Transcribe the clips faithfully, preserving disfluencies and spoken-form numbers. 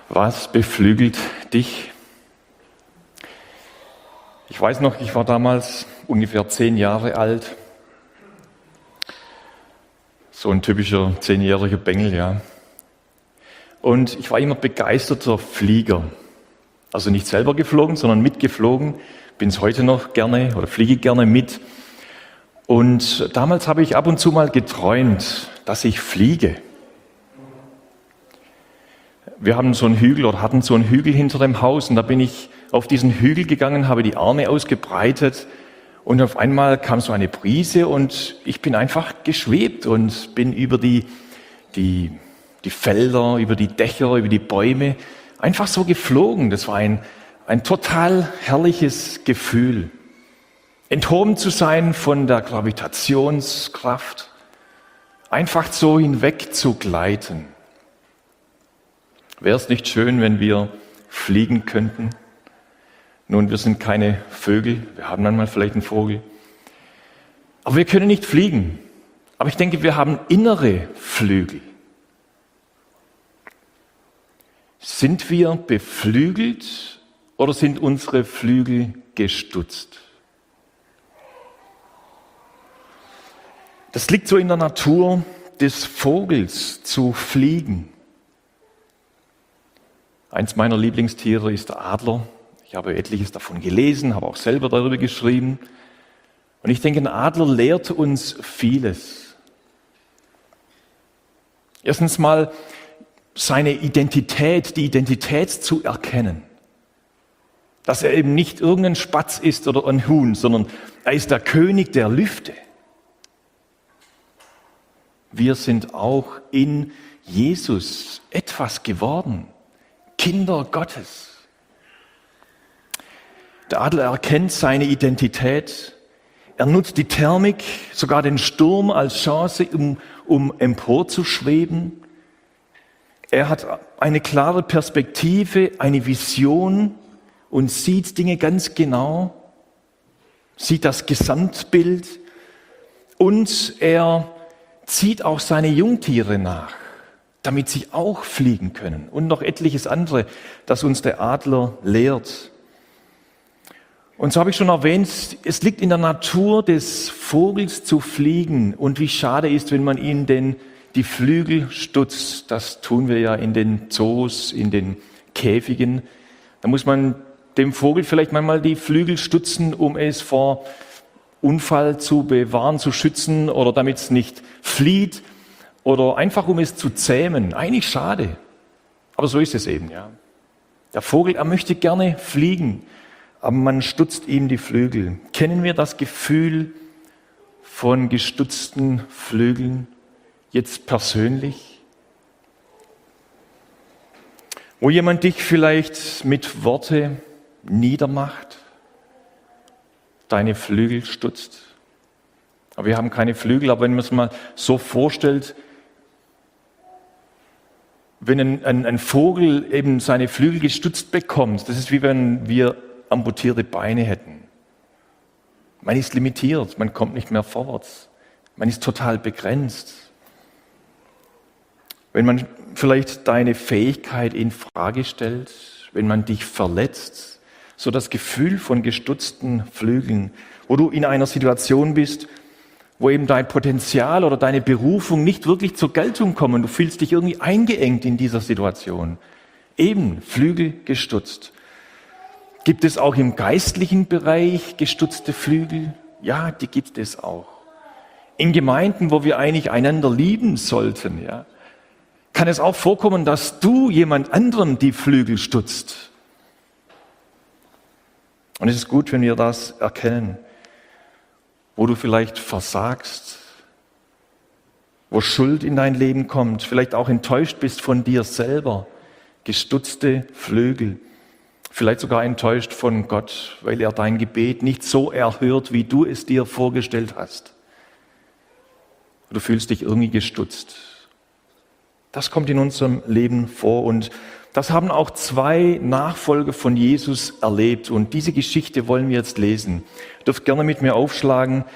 Was beflügelt dich? Ich weiß noch, ich war damals ungefähr zehn Jahre alt. So ein typischer zehnjähriger Bengel, ja. Und ich war immer begeisterter Flieger. Also nicht selber geflogen, sondern mitgeflogen. Bin es heute noch gerne oder fliege gerne mit. Und damals habe ich ab und zu mal geträumt, dass ich fliege. Wir haben so einen Hügel oder hatten so einen Hügel hinter dem Haus und da bin ich auf diesen Hügel gegangen, habe die Arme ausgebreitet und auf einmal kam so eine Brise und ich bin einfach geschwebt und bin über die, die, die Felder, über die Dächer, über die Bäume einfach so geflogen. Das war ein, ein total herrliches Gefühl. Enthoben zu sein von der Gravitationskraft, einfach so hinweg zu gleiten. Wäre es nicht schön, wenn wir fliegen könnten? Nun, wir sind keine Vögel, wir haben manchmal vielleicht einen Vogel, aber wir können nicht fliegen. Aber ich denke, wir haben innere Flügel. Sind wir beflügelt oder sind unsere Flügel gestutzt? Das liegt so in der Natur des Vogels zu fliegen. Eins meiner Lieblingstiere ist der Adler. Ich habe etliches davon gelesen, habe auch selber darüber geschrieben. Und ich denke, ein Adler lehrt uns vieles. Erstens mal seine Identität, die Identität zu erkennen. Dass er eben nicht irgendein Spatz ist oder ein Huhn, sondern er ist der König der Lüfte. Wir sind auch in Jesus etwas geworden. Kinder Gottes. Der Adler erkennt seine Identität. Er nutzt die Thermik, sogar den Sturm als Chance, um, um emporzuschweben. Er hat eine klare Perspektive, eine Vision und sieht Dinge ganz genau, sieht das Gesamtbild und er zieht auch seine Jungtiere nach, damit sie auch fliegen können. Und noch etliches andere, das uns der Adler lehrt. Und so habe ich schon erwähnt, es liegt in der Natur des Vogels zu fliegen. Und wie schade ist, wenn man ihnen den, die Flügel stutzt. Das tun wir ja in den Zoos, in den Käfigen. Da muss man dem Vogel vielleicht manchmal die Flügel stutzen, um es vor Unfall zu bewahren, zu schützen oder damit es nicht flieht. Oder einfach, um es zu zähmen. Eigentlich schade. Aber so ist es eben, ja. Der Vogel, er möchte gerne fliegen, aber man stutzt ihm die Flügel. Kennen wir das Gefühl von gestutzten Flügeln jetzt persönlich? Wo jemand dich vielleicht mit Worte niedermacht, deine Flügel stutzt. Aber wir haben keine Flügel, aber wenn man es mal so vorstellt, wenn ein, ein, ein Vogel eben seine Flügel gestutzt bekommt, das ist wie wenn wir amputierte Beine hätten. Man ist limitiert, man kommt nicht mehr vorwärts. Man ist total begrenzt. Wenn man vielleicht deine Fähigkeit in Frage stellt, wenn man dich verletzt, so das Gefühl von gestutzten Flügeln, wo du in einer Situation bist, wo eben dein Potenzial oder deine Berufung nicht wirklich zur Geltung kommen. Du fühlst dich irgendwie eingeengt in dieser Situation. Eben Flügel gestutzt. Gibt es auch im geistlichen Bereich gestutzte Flügel? Ja, die gibt es auch. In Gemeinden, wo wir eigentlich einander lieben sollten, ja, kann es auch vorkommen, dass du jemand anderem die Flügel stutzt. Und es ist gut, wenn wir das erkennen. Wo du vielleicht versagst, wo Schuld in dein Leben kommt, vielleicht auch enttäuscht bist von dir selber, gestutzte Flügel, vielleicht sogar enttäuscht von Gott, weil er dein Gebet nicht so erhört, wie du es dir vorgestellt hast. Du fühlst dich irgendwie gestutzt. Das kommt in unserem Leben vor und das haben auch zwei Nachfolger von Jesus erlebt und diese Geschichte wollen wir jetzt lesen. Ihr dürft gerne mit mir aufschlagen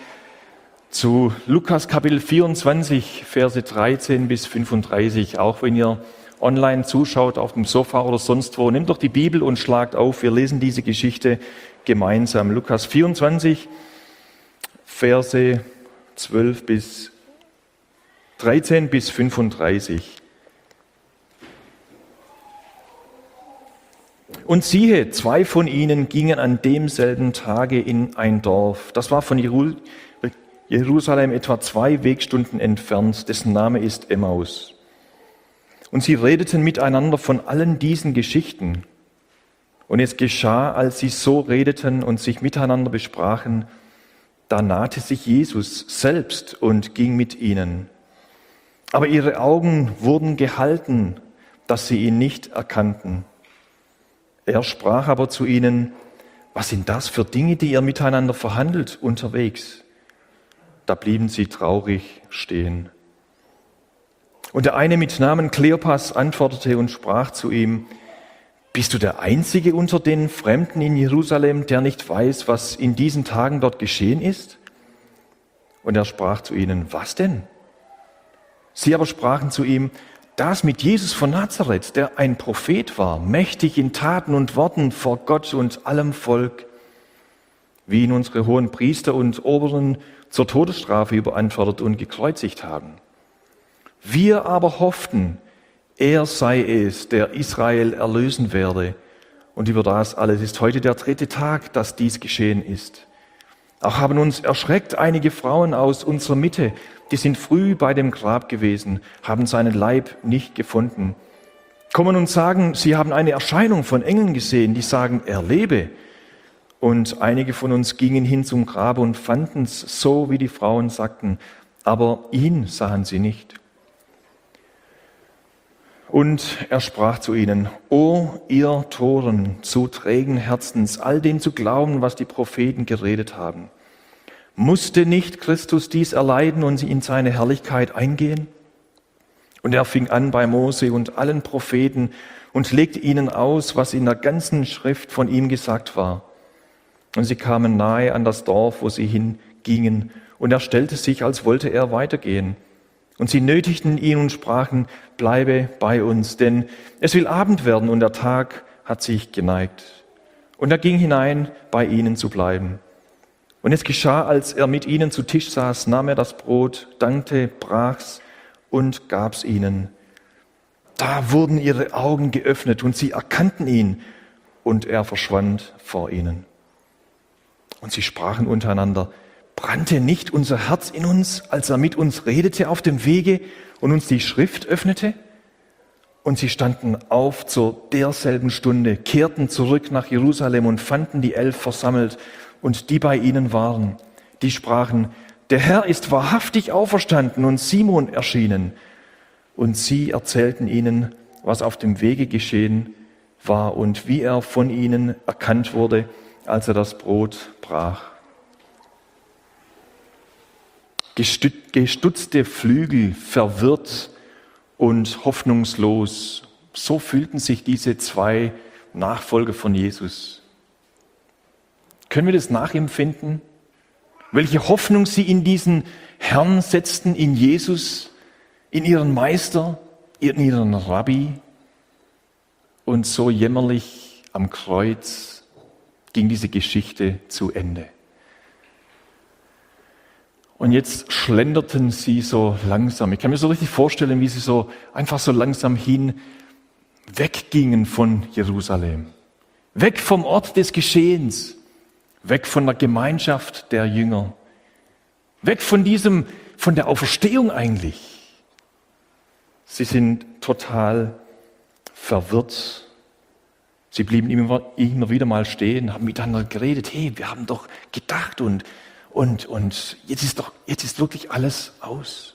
zu Lukas Kapitel vierundzwanzig, Verse dreizehn bis fünfunddreißig, auch wenn ihr online zuschaut, auf dem Sofa oder sonst wo, nehmt doch die Bibel und schlagt auf. Wir lesen diese Geschichte gemeinsam. Lukas vierundzwanzig, Verse zwölf bis dreizehn bis fünfunddreißig. Und siehe, zwei von ihnen gingen an demselben Tage in ein Dorf. Das war von Jerusalem etwa zwei Wegstunden entfernt, dessen Name ist Emmaus. Und sie redeten miteinander von allen diesen Geschichten. Und es geschah, als sie so redeten und sich miteinander besprachen, da nahte sich Jesus selbst und ging mit ihnen. Aber ihre Augen wurden gehalten, dass sie ihn nicht erkannten. Er sprach aber zu ihnen: Was sind das für Dinge, die ihr miteinander verhandelt unterwegs? Da blieben sie traurig stehen. Und der eine mit Namen Kleopas antwortete und sprach zu ihm: Bist du der Einzige unter den Fremden in Jerusalem, der nicht weiß, was in diesen Tagen dort geschehen ist? Und er sprach zu ihnen: Was denn? Sie aber sprachen zu ihm: Das mit Jesus von Nazareth, der ein Prophet war, mächtig in Taten und Worten vor Gott und allem Volk, wie ihn unsere hohen Priester und Oberen zur Todesstrafe überantwortet und gekreuzigt haben. Wir aber hofften, er sei es, der Israel erlösen werde. Und über das alles ist heute der dritte Tag, dass dies geschehen ist. Auch haben uns erschreckt einige Frauen aus unserer Mitte, die sind früh bei dem Grab gewesen, haben seinen Leib nicht gefunden. Kommen und sagen, sie haben eine Erscheinung von Engeln gesehen, die sagen, er lebe. Und einige von uns gingen hin zum Grab und fanden es so, wie die Frauen sagten, aber ihn sahen sie nicht. Und er sprach zu ihnen: O ihr Toren, zu trägen Herzens, all dem zu glauben, was die Propheten geredet haben. Musste nicht Christus dies erleiden und in seine Herrlichkeit eingehen? Und er fing an bei Mose und allen Propheten und legte ihnen aus, was in der ganzen Schrift von ihm gesagt war. Und sie kamen nahe an das Dorf, wo sie hingingen, und er stellte sich, als wollte er weitergehen. Und sie nötigten ihn und sprachen: Bleibe bei uns, denn es will Abend werden und der Tag hat sich geneigt. Und er ging hinein, bei ihnen zu bleiben. Und es geschah, als er mit ihnen zu Tisch saß, nahm er das Brot, dankte, brach's und gab's ihnen. Da wurden ihre Augen geöffnet und sie erkannten ihn, und er verschwand vor ihnen. Und sie sprachen untereinander: Brannte nicht unser Herz in uns, als er mit uns redete auf dem Wege und uns die Schrift öffnete? Und sie standen auf zu derselben Stunde, kehrten zurück nach Jerusalem und fanden die Elf versammelt und die bei ihnen waren. Die sprachen: Der Herr ist wahrhaftig auferstanden und Simon erschienen. Und sie erzählten ihnen, was auf dem Wege geschehen war und wie er von ihnen erkannt wurde, als er das Brot brach. Gestutzte Flügel, verwirrt und hoffnungslos. So fühlten sich diese zwei Nachfolger von Jesus. Können wir das nachempfinden? Welche Hoffnung sie in diesen Herrn setzten, in Jesus, in ihren Meister, in ihren Rabbi. Und so jämmerlich am Kreuz ging diese Geschichte zu Ende. Und jetzt schlenderten sie so langsam. Ich kann mir so richtig vorstellen, wie sie so einfach so langsam hin weggingen von Jerusalem. Weg vom Ort des Geschehens. Weg von der Gemeinschaft der Jünger. Weg von diesem, von der Auferstehung eigentlich. Sie sind total verwirrt. Sie blieben immer, immer wieder mal stehen, haben miteinander geredet. Hey, wir haben doch gedacht und Und, und jetzt ist doch, jetzt ist wirklich alles aus.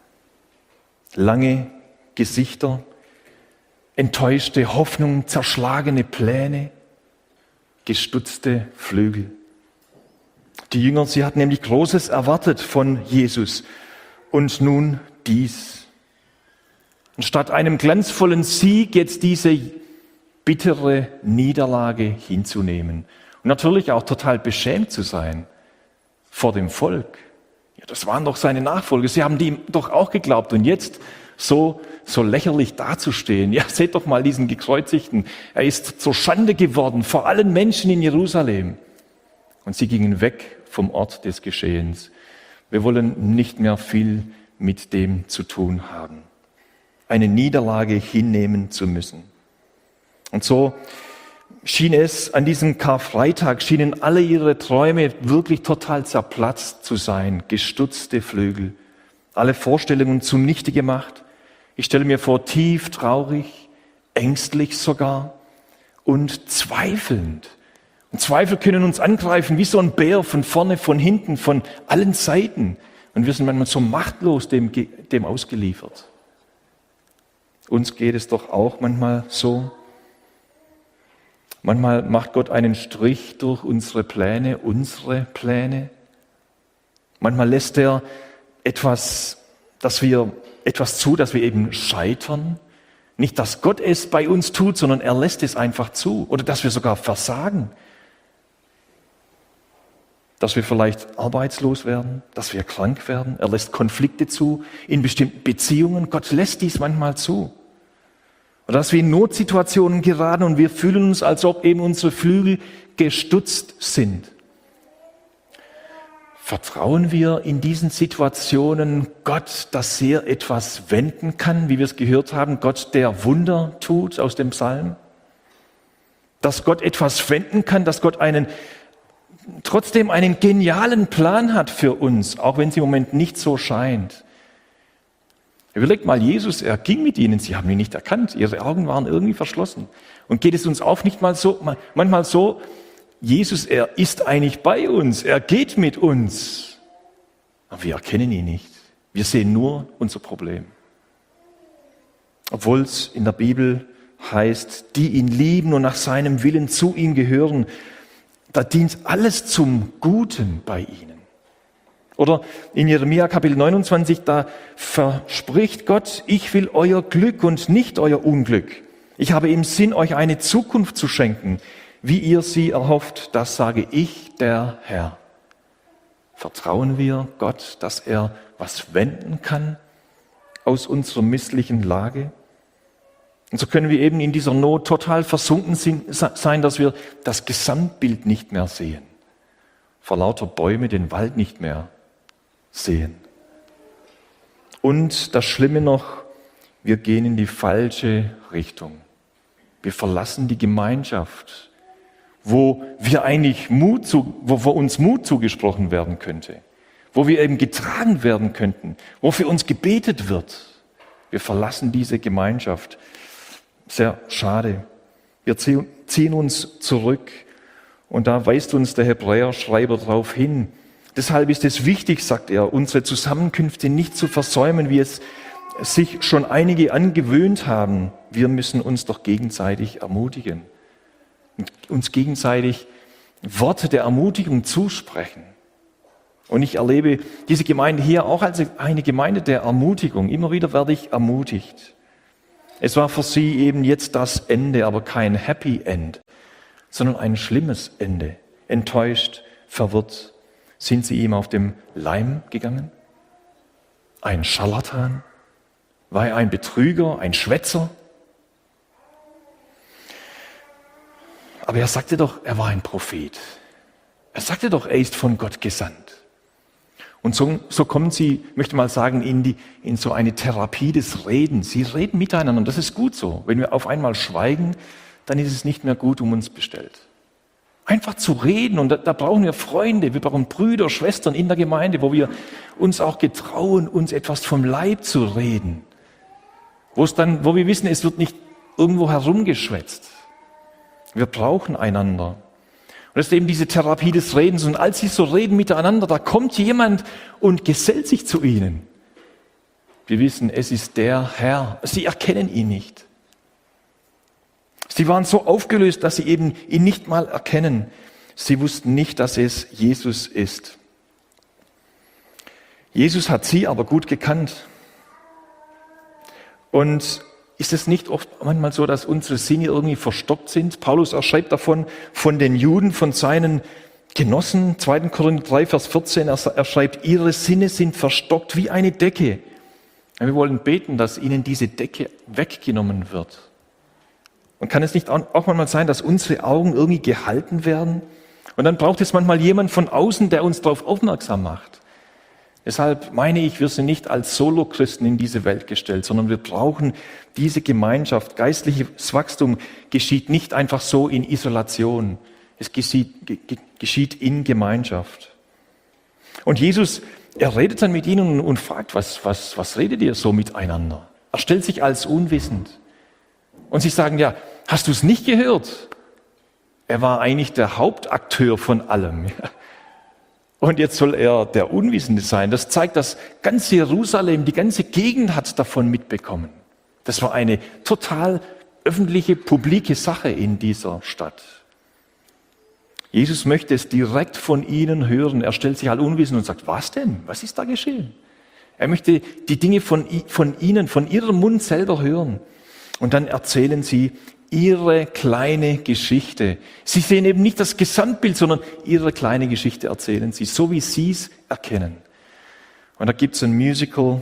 Lange Gesichter, enttäuschte Hoffnung, zerschlagene Pläne, gestutzte Flügel. Die Jünger, sie hatten nämlich Großes erwartet von Jesus. Und nun dies. Und statt einem glanzvollen Sieg jetzt diese bittere Niederlage hinzunehmen. Und natürlich auch total beschämt zu sein vor dem Volk. Ja, das waren doch seine Nachfolger. Sie haben ihm doch auch geglaubt. Und jetzt so, so lächerlich dazustehen. Ja, seht doch mal diesen Gekreuzigten. Er ist zur Schande geworden vor allen Menschen in Jerusalem. Und sie gingen weg vom Ort des Geschehens. Wir wollen nicht mehr viel mit dem zu tun haben. Eine Niederlage hinnehmen zu müssen. Und so schien es an diesem Karfreitag, schienen alle ihre Träume wirklich total zerplatzt zu sein, gestutzte Flügel, alle Vorstellungen zunichte gemacht. Ich stelle mir vor, tief traurig, ängstlich sogar und zweifelnd. Und Zweifel können uns angreifen wie so ein Bär von vorne, von hinten, von allen Seiten. Und wir sind manchmal so machtlos dem, dem ausgeliefert. Uns geht es doch auch manchmal so. Manchmal macht Gott einen Strich durch unsere Pläne, unsere Pläne. Manchmal lässt er etwas, dass wir etwas zu, dass wir eben scheitern. Nicht, dass Gott es bei uns tut, sondern er lässt es einfach zu. Oder dass wir sogar versagen. Dass wir vielleicht arbeitslos werden, dass wir krank werden. Er lässt Konflikte zu in bestimmten Beziehungen. Gott lässt dies manchmal zu. Oder dass wir in Notsituationen geraten und wir fühlen uns, als ob eben unsere Flügel gestutzt sind. Vertrauen wir in diesen Situationen Gott, dass er etwas wenden kann, wie wir es gehört haben, Gott, der Wunder tut aus dem Psalm? Dass Gott etwas wenden kann, dass Gott einen, trotzdem einen genialen Plan hat für uns, auch wenn es im Moment nicht so scheint. Überlegt mal, Jesus, er ging mit ihnen, sie haben ihn nicht erkannt, ihre Augen waren irgendwie verschlossen. Und geht es uns auch nicht mal so, manchmal so, Jesus, er ist eigentlich bei uns, er geht mit uns, aber wir erkennen ihn nicht. Wir sehen nur unser Problem. Obwohl es in der Bibel heißt, die ihn lieben und nach seinem Willen zu ihm gehören, da dient alles zum Guten bei ihnen. Oder in Jeremia Kapitel neunundzwanzig, da verspricht Gott, ich will euer Glück und nicht euer Unglück. Ich habe im Sinn, euch eine Zukunft zu schenken, wie ihr sie erhofft. Das sage ich, der Herr. Vertrauen wir Gott, dass er was wenden kann aus unserer misslichen Lage? Und so können wir eben in dieser Not total versunken sein, dass wir das Gesamtbild nicht mehr sehen. Vor lauter Bäume den Wald nicht mehr sehen. Und das Schlimme noch, wir gehen in die falsche Richtung. Wir verlassen die Gemeinschaft, wo wir eigentlich Mut zu, wo, wo uns Mut zugesprochen werden könnte, wo wir eben getragen werden könnten, wo für uns gebetet wird. Wir verlassen diese Gemeinschaft. Sehr schade. Wir ziehen uns zurück und da weist uns der Hebräerschreiber darauf hin. Deshalb ist es wichtig, sagt er, unsere Zusammenkünfte nicht zu versäumen, wie es sich schon einige angewöhnt haben. Wir müssen uns doch gegenseitig ermutigen und uns gegenseitig Worte der Ermutigung zusprechen. Und ich erlebe diese Gemeinde hier auch als eine Gemeinde der Ermutigung. Immer wieder werde ich ermutigt. Es war für sie eben jetzt das Ende, aber kein Happy End, sondern ein schlimmes Ende. Enttäuscht, verwirrt. Sind sie ihm auf dem Leim gegangen? Ein Scharlatan? War er ein Betrüger, ein Schwätzer? Aber er sagte doch, er war ein Prophet. Er sagte doch, er ist von Gott gesandt. Und so, so kommen sie, möchte mal sagen, in, die, in so eine Therapie des Redens. Sie reden miteinander und das ist gut so. Wenn wir auf einmal schweigen, dann ist es nicht mehr gut um uns bestellt. Einfach zu reden und da, da brauchen wir Freunde, wir brauchen Brüder, Schwestern in der Gemeinde, wo wir uns auch getrauen, uns etwas vom Leib zu reden. Wo es dann, wo wir wissen, es wird nicht irgendwo herumgeschwätzt. Wir brauchen einander. Und das ist eben diese Therapie des Redens. Und als sie so reden miteinander, da kommt jemand und gesellt sich zu ihnen. Wir wissen, es ist der Herr. Sie erkennen ihn nicht. Sie waren so aufgelöst, dass sie eben ihn nicht mal erkennen. Sie wussten nicht, dass es Jesus ist. Jesus hat sie aber gut gekannt. Und ist es nicht oft manchmal so, dass unsere Sinne irgendwie verstockt sind? Paulus er schreibt davon, von den Juden, von seinen Genossen, zweiter Korinther drei, Vers vierzehn, er, er schreibt, ihre Sinne sind verstockt wie eine Decke. Wir wollen beten, dass ihnen diese Decke weggenommen wird. Und kann es nicht auch manchmal sein, dass unsere Augen irgendwie gehalten werden? Und dann braucht es manchmal jemand von außen, der uns darauf aufmerksam macht. Deshalb meine ich, wir sind nicht als Solo-Christen in diese Welt gestellt, sondern wir brauchen diese Gemeinschaft. Geistliches Wachstum geschieht nicht einfach so in Isolation. Es geschieht, geschieht in Gemeinschaft. Und Jesus, er redet dann mit ihnen und fragt, was, was, was redet ihr so miteinander? Er stellt sich als unwissend. Und sie sagen, ja, hast du es nicht gehört? Er war eigentlich der Hauptakteur von allem. Und jetzt soll er der Unwissende sein. Das zeigt, dass ganz Jerusalem, die ganze Gegend hat davon mitbekommen. Das war eine total öffentliche, publike Sache in dieser Stadt. Jesus möchte es direkt von ihnen hören. Er stellt sich halt unwissend und sagt, was denn? Was ist da geschehen? Er möchte die Dinge von, von ihnen, von ihrem Mund selber hören. Und dann erzählen sie ihre kleine Geschichte. Sie sehen eben nicht das Gesamtbild, sondern ihre kleine Geschichte erzählen sie, so wie sie es erkennen. Und da gibt es ein Musical,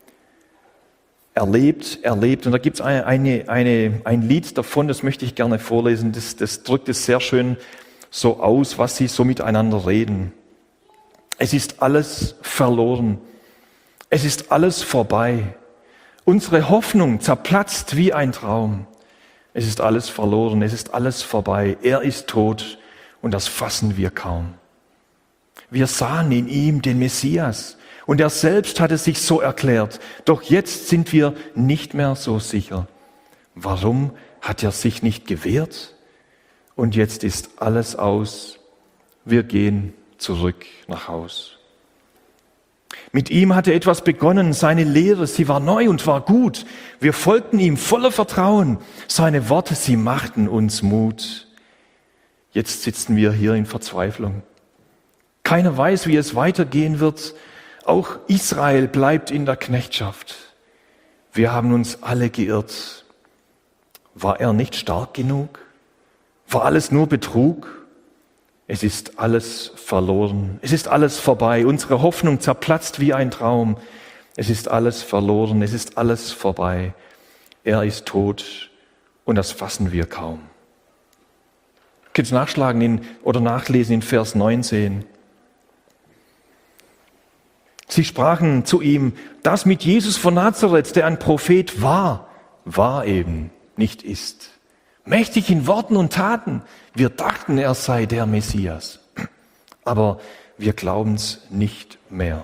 Erlebt, erlebt. Und da gibt es eine, eine, eine, ein Lied davon, das möchte ich gerne vorlesen. Das, das drückt es sehr schön so aus, was sie so miteinander reden. Es ist alles verloren. Es ist alles vorbei. Unsere Hoffnung zerplatzt wie ein Traum. Es ist alles verloren, es ist alles vorbei. Er ist tot und das fassen wir kaum. Wir sahen in ihm den Messias und er selbst hat es sich so erklärt. Doch jetzt sind wir nicht mehr so sicher. Warum hat er sich nicht gewehrt? Und jetzt ist alles aus. Wir gehen zurück nach Haus. Mit ihm hatte etwas begonnen, seine Lehre, sie war neu und war gut. Wir folgten ihm voller Vertrauen. Seine Worte, sie machten uns Mut. Jetzt sitzen wir hier in Verzweiflung. Keiner weiß, wie es weitergehen wird. Auch Israel bleibt in der Knechtschaft. Wir haben uns alle geirrt. War er nicht stark genug? War alles nur Betrug? Es ist alles verloren. Es ist alles vorbei. Unsere Hoffnung zerplatzt wie ein Traum. Es ist alles verloren. Es ist alles vorbei. Er ist tot und das fassen wir kaum. Ihr könnt es nachschlagen in, oder nachlesen in Vers neunzehn. Sie sprachen zu ihm, das mit Jesus von Nazareth, der ein Prophet war, war eben, nicht ist. Mächtig in Worten und Taten. Wir dachten, er sei der Messias. Aber wir glauben es nicht mehr.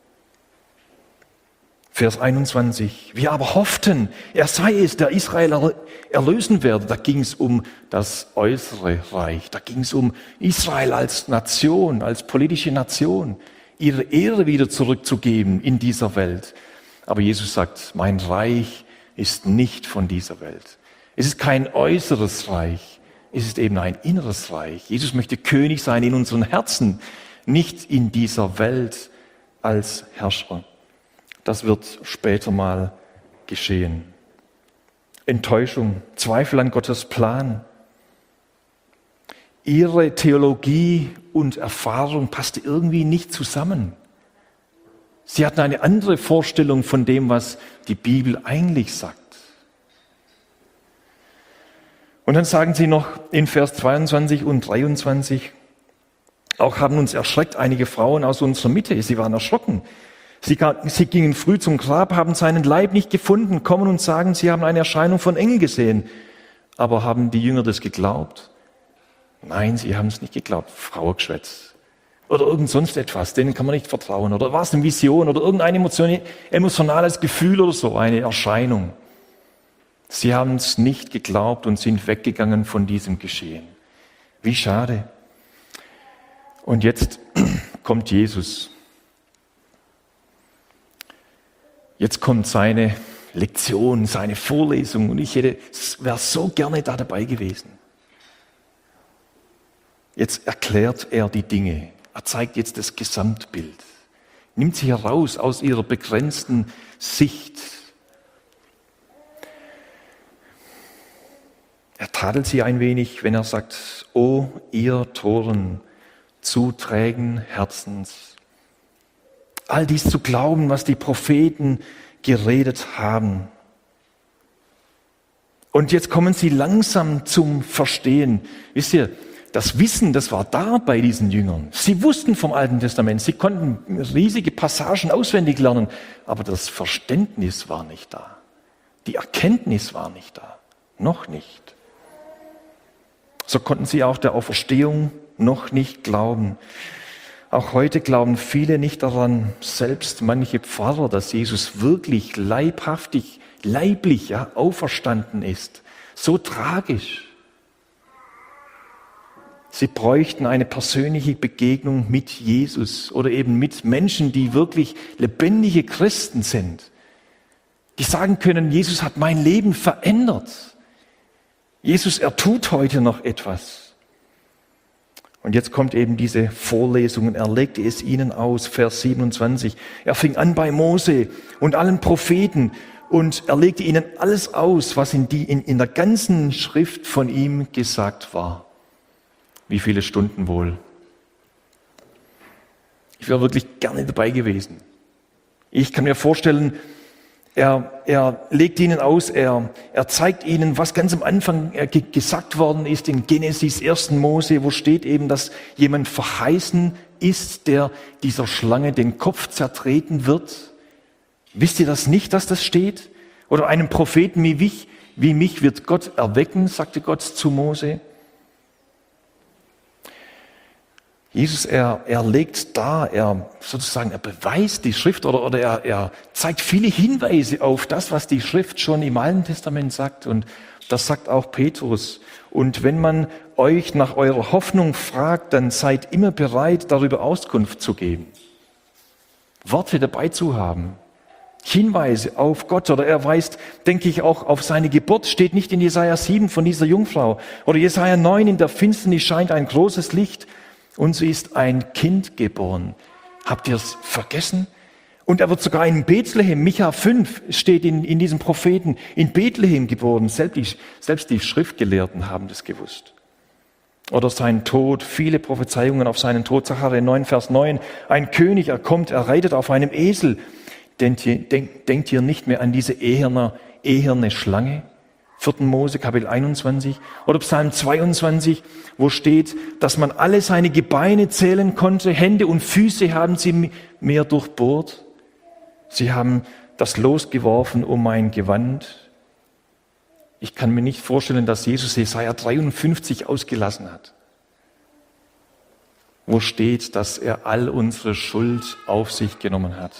Vers einundzwanzig. Wir aber hofften, er sei es, der Israel erlösen werde. Da ging es um das äußere Reich. Da ging es um Israel als Nation, als politische Nation. Ihre Ehre wieder zurückzugeben in dieser Welt. Aber Jesus sagt, mein Reich ist nicht von dieser Welt. Es ist kein äußeres Reich, es ist eben ein inneres Reich. Jesus möchte König sein in unseren Herzen, nicht in dieser Welt als Herrscher. Das wird später mal geschehen. Enttäuschung, Zweifel an Gottes Plan. Ihre Theologie und Erfahrung passte irgendwie nicht zusammen. Sie hatten eine andere Vorstellung von dem, was die Bibel eigentlich sagt. Und dann sagen sie noch in Vers zweiundzwanzig und dreiundzwanzig, auch haben uns erschreckt einige Frauen aus unserer Mitte, sie waren erschrocken. Sie, sie gingen früh zum Grab, haben seinen Leib nicht gefunden, kommen und sagen, sie haben eine Erscheinung von Engeln gesehen. Aber haben die Jünger das geglaubt? Nein, sie haben es nicht geglaubt. Frauengeschwätz. Oder irgend sonst etwas, denen kann man nicht vertrauen. Oder war es eine Vision oder irgendein emotionales Gefühl oder so, eine Erscheinung. Sie haben es nicht geglaubt und sind weggegangen von diesem Geschehen. Wie schade. Und jetzt kommt Jesus. Jetzt kommt seine Lektion, seine Vorlesung und ich hätte, wäre so gerne da dabei gewesen. Jetzt erklärt er die Dinge. Er zeigt jetzt das Gesamtbild. Nimmt sie heraus aus ihrer begrenzten Sicht. Er tadelt sie ein wenig, wenn er sagt, O ihr Toren, zu trägen Herzens. All dies zu glauben, was die Propheten geredet haben. Und jetzt kommen sie langsam zum Verstehen. Wisst ihr, das Wissen, das war da bei diesen Jüngern. Sie wussten vom Alten Testament, sie konnten riesige Passagen auswendig lernen, aber das Verständnis war nicht da. Die Erkenntnis war nicht da. Noch nicht. So konnten sie auch der Auferstehung noch nicht glauben. Auch heute glauben viele nicht daran, selbst manche Pfarrer, dass Jesus wirklich leibhaftig, leiblich ja, auferstanden ist. So tragisch. Sie bräuchten eine persönliche Begegnung mit Jesus oder eben mit Menschen, die wirklich lebendige Christen sind. Die sagen können, Jesus hat mein Leben verändert. Jesus, er tut heute noch etwas. Und jetzt kommt eben diese Vorlesung und er legte es ihnen aus, Vers siebenundzwanzig. Er fing an bei Mose und allen Propheten und er legte ihnen alles aus, was in, die, in, in der ganzen Schrift von ihm gesagt war. Wie viele Stunden wohl? Ich wäre wirklich gerne dabei gewesen. Ich kann mir vorstellen, Er, er legt ihnen aus, er, er zeigt ihnen, was ganz am Anfang ge- gesagt worden ist in Genesis, ersten Mose, wo steht eben, dass jemand verheißen ist, der dieser Schlange den Kopf zertreten wird. Wisst ihr das nicht, dass das steht? Oder einem Propheten wie mich, wie mich wird Gott erwecken, sagte Gott zu Mose. Jesus, er, er legt dar, er sozusagen, er beweist die Schrift oder, oder er, er zeigt viele Hinweise auf das, was die Schrift schon im Alten Testament sagt. Und das sagt auch Petrus. Und wenn man euch nach eurer Hoffnung fragt, dann seid immer bereit, darüber Auskunft zu geben. Worte dabei zu haben. Hinweise auf Gott. Oder er weist, denke ich, auch auf seine Geburt. Steht nicht in Jesaja sieben von dieser Jungfrau. Oder Jesaja neun, in der Finsternis scheint ein großes Licht. Und so ist ein Kind geboren. Habt ihr es vergessen? Und er wird sogar in Bethlehem, Micha fünf steht in, in diesem Propheten, in Bethlehem geboren. Selbst die, selbst die Schriftgelehrten haben das gewusst. Oder sein Tod, viele Prophezeiungen auf seinen Tod. Sacharja neun, Vers neun. Ein König, er kommt, er reitet auf einem Esel. Denkt ihr, denk, denkt ihr nicht mehr an diese eherne, eherne Schlange? vierten Mose, Kapitel einundzwanzig. Oder Psalm zweiundzwanzig, wo steht, dass man alle seine Gebeine zählen konnte. Hände und Füße haben sie mehr durchbohrt. Sie haben das Los geworfen um mein Gewand. Ich kann mir nicht vorstellen, dass Jesus Jesaja dreiundfünfzig ausgelassen hat, wo steht, dass er all unsere Schuld auf sich genommen hat.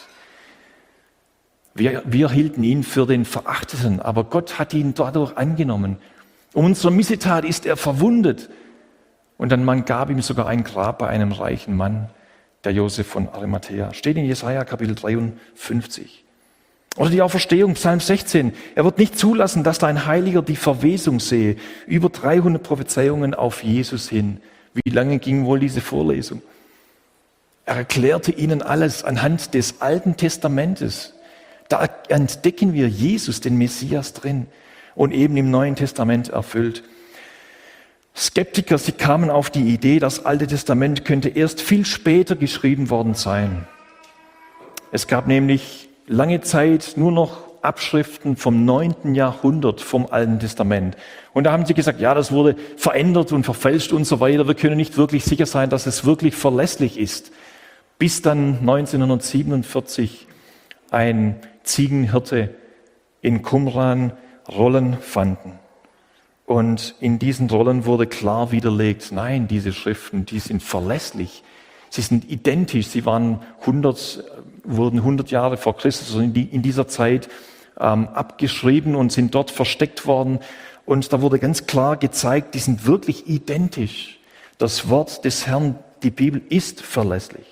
Wir, wir hielten ihn für den Verachteten, aber Gott hat ihn dadurch angenommen. Um unsere Missetat ist er verwundet. Und dann man gab ihm sogar ein Grab bei einem reichen Mann, der Josef von Arimathäa. Steht in Jesaja Kapitel dreiundfünfzig. Oder die Auferstehung, Psalm sechzehn. Er wird nicht zulassen, dass dein Heiliger die Verwesung sehe. Über dreihundert Prophezeiungen auf Jesus hin. Wie lange ging wohl diese Vorlesung? Er erklärte ihnen alles anhand des Alten Testamentes. Da entdecken wir Jesus, den Messias, drin und eben im Neuen Testament erfüllt. Skeptiker, sie kamen auf die Idee, das Alte Testament könnte erst viel später geschrieben worden sein. Es gab nämlich lange Zeit nur noch Abschriften vom neunten Jahrhundert vom Alten Testament. Und da haben sie gesagt, ja, das wurde verändert und verfälscht und so weiter. Wir können nicht wirklich sicher sein, dass es wirklich verlässlich ist. Bis dann neunzehnhundertsiebenundvierzig ein Ziegenhirte in Qumran Rollen fanden. Und in diesen Rollen wurde klar widerlegt, nein, diese Schriften, die sind verlässlich. Sie sind identisch. Sie waren hundert, wurden hundert Jahre vor Christus, also in, die, in dieser Zeit ähm, abgeschrieben und sind dort versteckt worden. Und da wurde ganz klar gezeigt, die sind wirklich identisch. Das Wort des Herrn, die Bibel, ist verlässlich.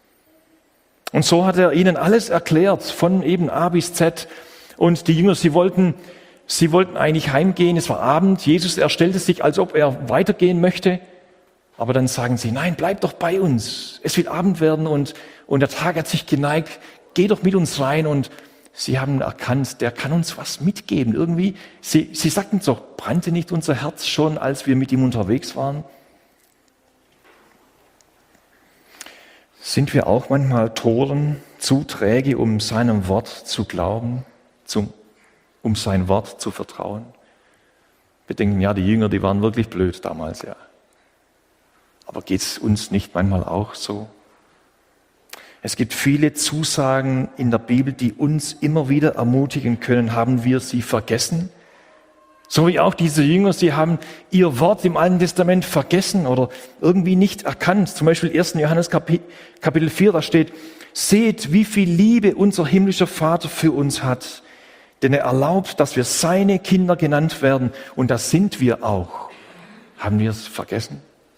Und so hat er ihnen alles erklärt, von eben A bis Z. Und die Jünger, sie wollten, sie wollten eigentlich heimgehen. Es war Abend. Jesus, er stellte sich, als ob er weitergehen möchte. Aber dann sagen sie, nein, bleib doch bei uns. Es wird Abend werden und, und der Tag hat sich geneigt. Geh doch mit uns rein. Und sie haben erkannt, der kann uns was mitgeben. Irgendwie, sie, sie sagten doch, brannte nicht unser Herz schon, als wir mit ihm unterwegs waren? Sind wir auch manchmal Toren zu träge, um seinem Wort zu glauben, zum, um sein Wort zu vertrauen? Wir denken, ja, die Jünger, die waren wirklich blöd damals, ja. Aber geht es uns nicht manchmal auch so? Es gibt viele Zusagen in der Bibel, die uns immer wieder ermutigen können. Haben wir sie vergessen? So wie auch diese Jünger, sie haben ihr Wort im Alten Testament vergessen oder irgendwie nicht erkannt. Zum Beispiel ersten Johannes Kapitel vier, da steht: Seht, wie viel Liebe unser himmlischer Vater für uns hat, denn er erlaubt, dass wir seine Kinder genannt werden, und das sind wir auch. Haben wir es vergessen?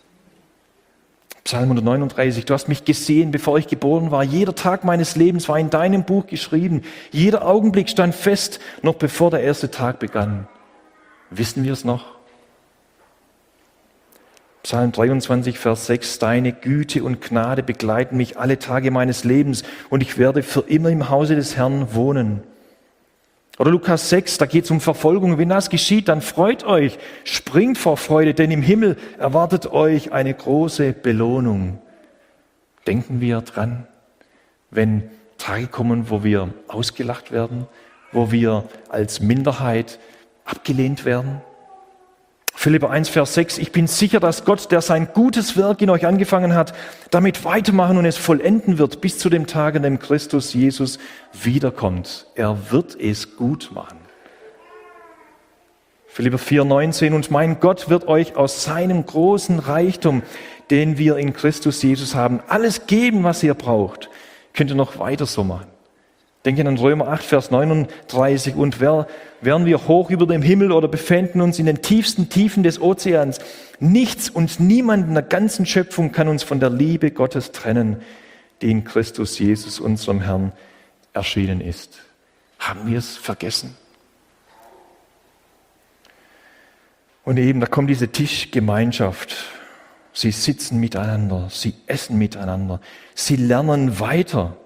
Psalm hundertneununddreißig, du hast mich gesehen, bevor ich geboren war. Jeder Tag meines Lebens war in deinem Buch geschrieben. Jeder Augenblick stand fest, noch bevor der erste Tag begann. Wissen wir es noch? Psalm dreiundzwanzig, Vers sechs, deine Güte und Gnade begleiten mich alle Tage meines Lebens, und ich werde für immer im Hause des Herrn wohnen. Oder Lukas sechs, da geht es um Verfolgung. Wenn das geschieht, dann freut euch, springt vor Freude, denn im Himmel erwartet euch eine große Belohnung. Denken wir dran, wenn Tage kommen, wo wir ausgelacht werden, wo wir als Minderheit abgelehnt werden? Philipper eins, Vers sechs, ich bin sicher, dass Gott, der sein gutes Werk in euch angefangen hat, damit weitermachen und es vollenden wird, bis zu dem Tag, an dem Christus Jesus wiederkommt. Er wird es gut machen. Philipper vier, neunzehn, und mein Gott wird euch aus seinem großen Reichtum, den wir in Christus Jesus haben, alles geben, was ihr braucht. Könnt ihr noch weiter so machen. Denken an Römer acht, Vers neununddreißig. Und wer, wären wir hoch über dem Himmel oder befänden uns in den tiefsten Tiefen des Ozeans, nichts und niemand in der ganzen Schöpfung kann uns von der Liebe Gottes trennen, die in Christus Jesus, unserem Herrn, erschienen ist. Haben wir es vergessen? Und eben, da kommt diese Tischgemeinschaft. Sie sitzen miteinander, sie essen miteinander, sie lernen weiter.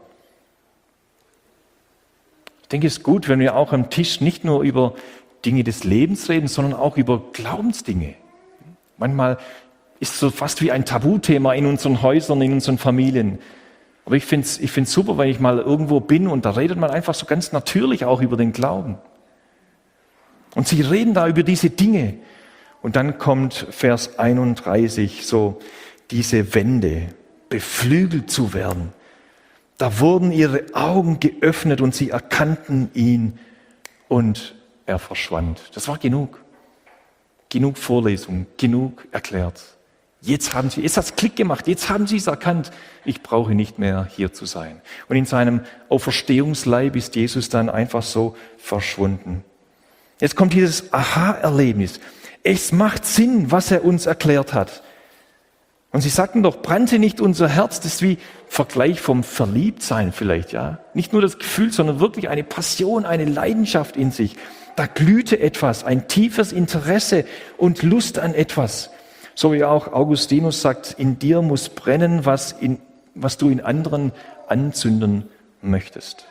Ich denke, es ist gut, wenn wir auch am Tisch nicht nur über Dinge des Lebens reden, sondern auch über Glaubensdinge. Manchmal ist es so fast wie ein Tabuthema in unseren Häusern, in unseren Familien. Aber ich finde es ich find's super, wenn ich mal irgendwo bin und da redet man einfach so ganz natürlich auch über den Glauben. Und sie reden da über diese Dinge. Und dann kommt Vers einunddreißig, so diese Wende, beflügelt zu werden. Da wurden ihre Augen geöffnet und sie erkannten ihn und er verschwand. Das war genug. Genug Vorlesung, genug erklärt. Jetzt haben sie, jetzt hat's Klick gemacht, jetzt haben sie es erkannt. Ich brauche nicht mehr hier zu sein. Und in seinem Auferstehungsleib ist Jesus dann einfach so verschwunden. Jetzt kommt dieses Aha-Erlebnis. Es macht Sinn, was er uns erklärt hat. Und sie sagten doch, brannte nicht unser Herz? Das ist wie Vergleich vom Verliebtsein vielleicht, ja. Nicht nur das Gefühl, sondern wirklich eine Passion, eine Leidenschaft in sich. Da glühte etwas, ein tiefes Interesse und Lust an etwas. So wie auch Augustinus sagt, in dir muss brennen, was, in, was du in anderen anzünden möchtest.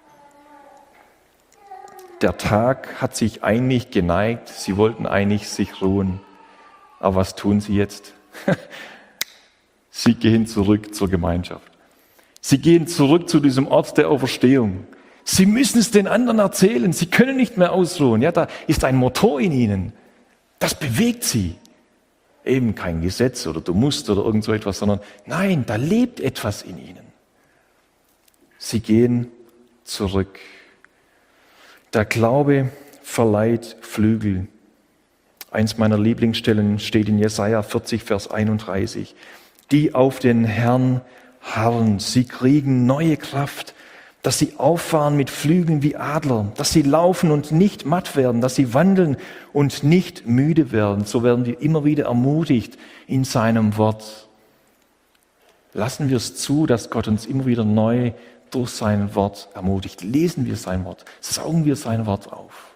Der Tag hat sich eigentlich geneigt, sie wollten eigentlich sich ruhen. Aber was tun sie jetzt? Sie gehen zurück zur Gemeinschaft. Sie gehen zurück zu diesem Ort der Auferstehung. Sie müssen es den anderen erzählen. Sie können nicht mehr ausruhen. Ja, da ist ein Motor in ihnen. Das bewegt sie. Eben kein Gesetz oder du musst oder irgend so etwas, sondern nein, da lebt etwas in ihnen. Sie gehen zurück. Der Glaube verleiht Flügel. Eins meiner Lieblingsstellen steht in Jesaja vierzig, Vers einunddreißig. Die auf den Herrn harren, sie kriegen neue Kraft, dass sie auffahren mit Flügeln wie Adler, dass sie laufen und nicht matt werden, dass sie wandeln und nicht müde werden. So werden wir immer wieder ermutigt in seinem Wort. Lassen wir es zu, dass Gott uns immer wieder neu durch sein Wort ermutigt. Lesen wir sein Wort, saugen wir sein Wort auf.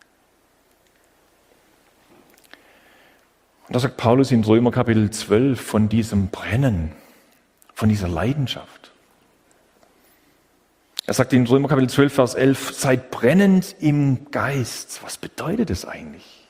Und da sagt Paulus in Römer Kapitel zwölf von diesem Brennen, von dieser Leidenschaft. Er sagt in Römer Kapitel zwölf, Vers elf, seid brennend im Geist. Was bedeutet das eigentlich?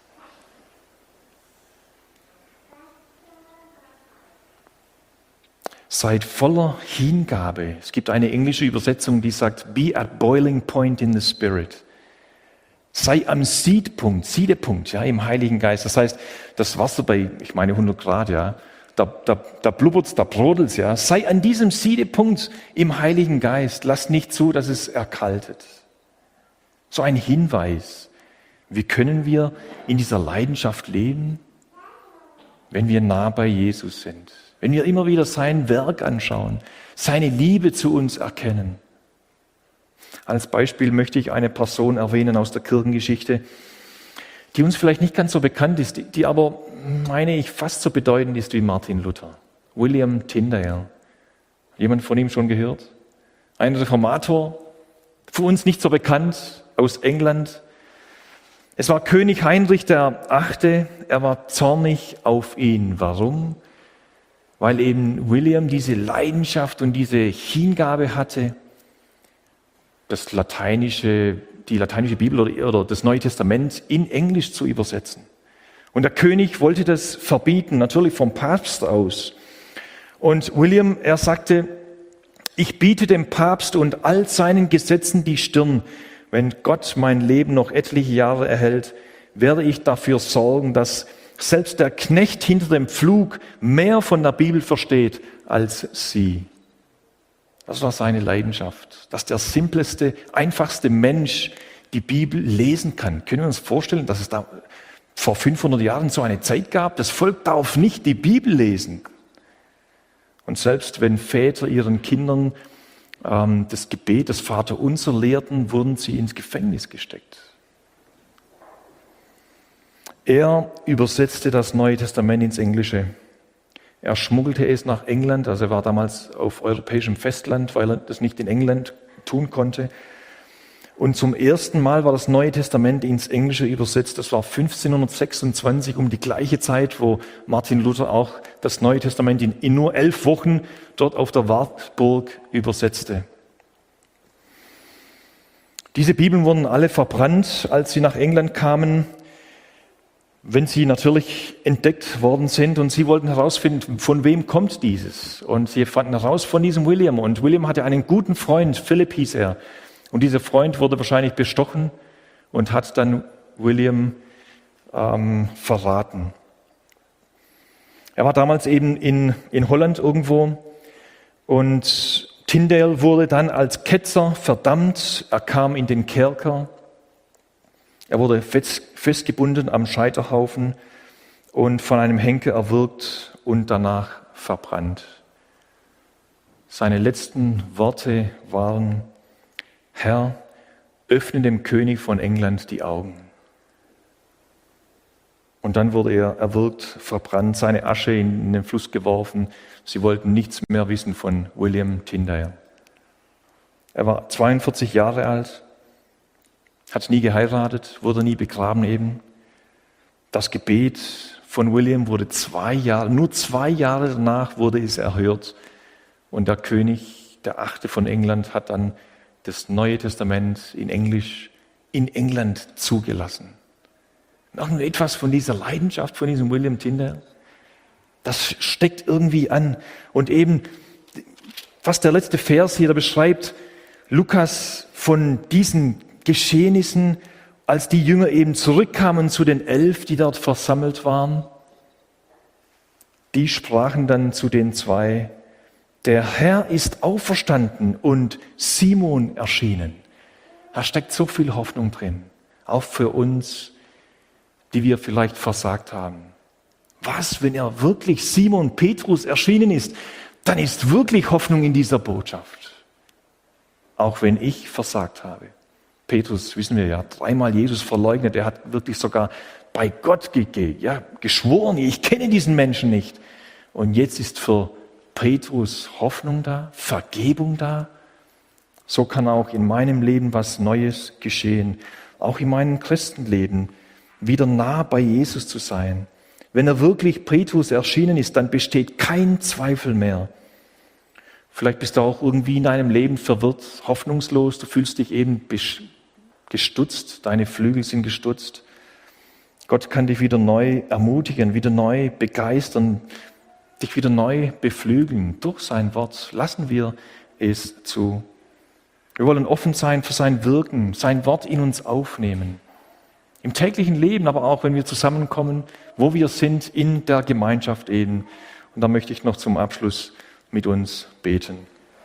Seid voller Hingabe. Es gibt eine englische Übersetzung, die sagt, be at boiling point in the Spirit. Sei am Siedpunkt, Siedepunkt, ja, im Heiligen Geist. Das heißt, das Wasser bei, ich meine hundert Grad, ja, da, da, da blubbert's, da brodelt's, ja. Sei an diesem Siedepunkt im Heiligen Geist. Lass nicht zu, dass es erkaltet. So ein Hinweis. Wie können wir in dieser Leidenschaft leben? Wenn wir nah bei Jesus sind. Wenn wir immer wieder sein Werk anschauen, seine Liebe zu uns erkennen. Als Beispiel möchte ich eine Person erwähnen aus der Kirchengeschichte, die uns vielleicht nicht ganz so bekannt ist, die aber, meine ich, fast so bedeutend ist wie Martin Luther. William Tyndale. Jemand von ihm schon gehört? Ein Reformator, für uns nicht so bekannt, aus England. Es war König Heinrich der Achte, er war zornig auf ihn. Warum? Weil eben William diese Leidenschaft und diese Hingabe hatte, das lateinische, die lateinische Bibel oder, oder das Neue Testament in Englisch zu übersetzen. Und der König wollte das verbieten, natürlich vom Papst aus. Und William, er sagte, ich biete dem Papst und all seinen Gesetzen die Stirn. Wenn Gott mein Leben noch etliche Jahre erhält, werde ich dafür sorgen, dass selbst der Knecht hinter dem Pflug mehr von der Bibel versteht als Sie. Das war seine Leidenschaft, dass der simpleste, einfachste Mensch die Bibel lesen kann. Können wir uns vorstellen, dass es da vor fünfhundert Jahren so eine Zeit gab? Das Volk darf nicht die Bibel lesen. Und selbst wenn Väter ihren Kindern ähm, das Gebet, das Vaterunser lehrten, wurden sie ins Gefängnis gesteckt. Er übersetzte das Neue Testament ins Englische. Er schmuggelte es nach England, also er war damals auf europäischem Festland, weil er das nicht in England tun konnte. Und zum ersten Mal war das Neue Testament ins Englische übersetzt. Das war fünfzehnhundertsechsundzwanzig, um die gleiche Zeit, wo Martin Luther auch das Neue Testament in, in nur elf Wochen dort auf der Wartburg übersetzte. Diese Bibeln wurden alle verbrannt, als sie nach England kamen, wenn sie natürlich entdeckt worden sind, und sie wollten herausfinden, von wem kommt dieses. Und sie fanden heraus von diesem William. Und William hatte einen guten Freund, Philipp hieß er. Und dieser Freund wurde wahrscheinlich bestochen und hat dann William ähm, verraten. Er war damals eben in, in Holland irgendwo, und Tyndale wurde dann als Ketzer verdammt. Er kam in den Kerker. Er wurde festgebunden am Scheiterhaufen und von einem Henker erwürgt und danach verbrannt. Seine letzten Worte waren: Herr, öffne dem König von England die Augen. Und dann wurde er erwürgt, verbrannt, seine Asche in den Fluss geworfen. Sie wollten nichts mehr wissen von William Tyndale. Er war zweiundvierzig Jahre alt, hat nie geheiratet, wurde nie begraben eben. Das Gebet von William wurde zwei Jahre, nur zwei Jahre danach wurde es erhört. Und der König, der Achte von England, hat dann das Neue Testament in Englisch in England zugelassen. Noch etwas von dieser Leidenschaft von diesem William Tyndale. Das steckt irgendwie an. Und eben, was der letzte Vers hier beschreibt, Lukas von diesen Geschehnissen, als die Jünger eben zurückkamen zu den elf, die dort versammelt waren, die sprachen dann zu den zwei: Der Herr ist auferstanden und Simon erschienen. Da steckt so viel Hoffnung drin, auch für uns, die wir vielleicht versagt haben. Was, wenn er wirklich Simon Petrus erschienen ist, dann ist wirklich Hoffnung in dieser Botschaft. Auch wenn ich versagt habe. Petrus, wissen wir ja, dreimal Jesus verleugnet. Er hat wirklich sogar bei Gott ge- ja, geschworen, ich kenne diesen Menschen nicht. Und jetzt ist für Petrus Hoffnung da, Vergebung da. So kann auch in meinem Leben was Neues geschehen. Auch in meinem Christenleben wieder nah bei Jesus zu sein. Wenn er wirklich Petrus erschienen ist, dann besteht kein Zweifel mehr. Vielleicht bist du auch irgendwie in deinem Leben verwirrt, hoffnungslos. Du fühlst dich eben gestutzt, deine Flügel sind gestutzt. Gott kann dich wieder neu ermutigen, wieder neu begeistern, dich wieder neu beflügeln durch sein Wort. Lassen wir es zu. Wir wollen offen sein für sein Wirken, sein Wort in uns aufnehmen. Im täglichen Leben, aber auch wenn wir zusammenkommen, wo wir sind, in der Gemeinschaft eben. Und da möchte ich noch zum Abschluss mit uns beten.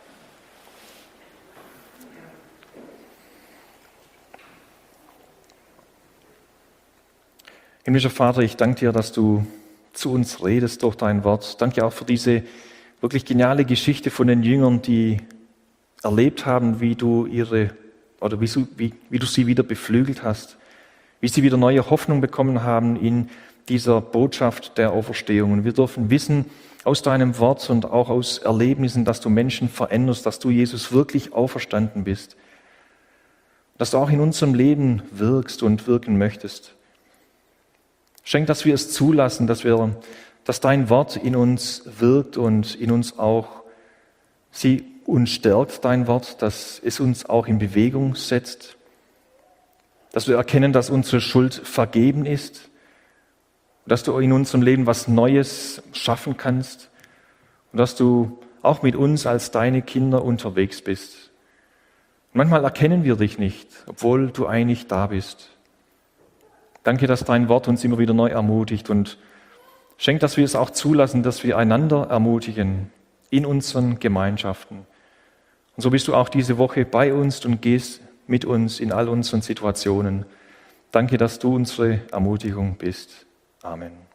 Himmlischer Vater, ich danke dir, dass du zu uns redest durch dein Wort. Danke auch für diese wirklich geniale Geschichte von den Jüngern, die erlebt haben, wie du ihre oder wie, wie, wie du sie wieder beflügelt hast, wie sie wieder neue Hoffnung bekommen haben in dieser Botschaft der Auferstehung. Und wir dürfen wissen aus deinem Wort und auch aus Erlebnissen, dass du Menschen veränderst, dass du, Jesus, wirklich auferstanden bist, dass du auch in unserem Leben wirkst und wirken möchtest. Schenk, dass wir es zulassen, dass, wir, dass dein Wort in uns wirkt und in uns auch sie uns stärkt, dein Wort, dass es uns auch in Bewegung setzt, dass wir erkennen, dass unsere Schuld vergeben ist, dass du in unserem Leben was Neues schaffen kannst und dass du auch mit uns als deine Kinder unterwegs bist. Manchmal erkennen wir dich nicht, obwohl du eigentlich da bist. Danke, dass dein Wort uns immer wieder neu ermutigt und schenk, dass wir es auch zulassen, dass wir einander ermutigen in unseren Gemeinschaften. Und so bist du auch diese Woche bei uns und gehst mit uns in all unseren Situationen. Danke, dass du unsere Ermutigung bist. Amen.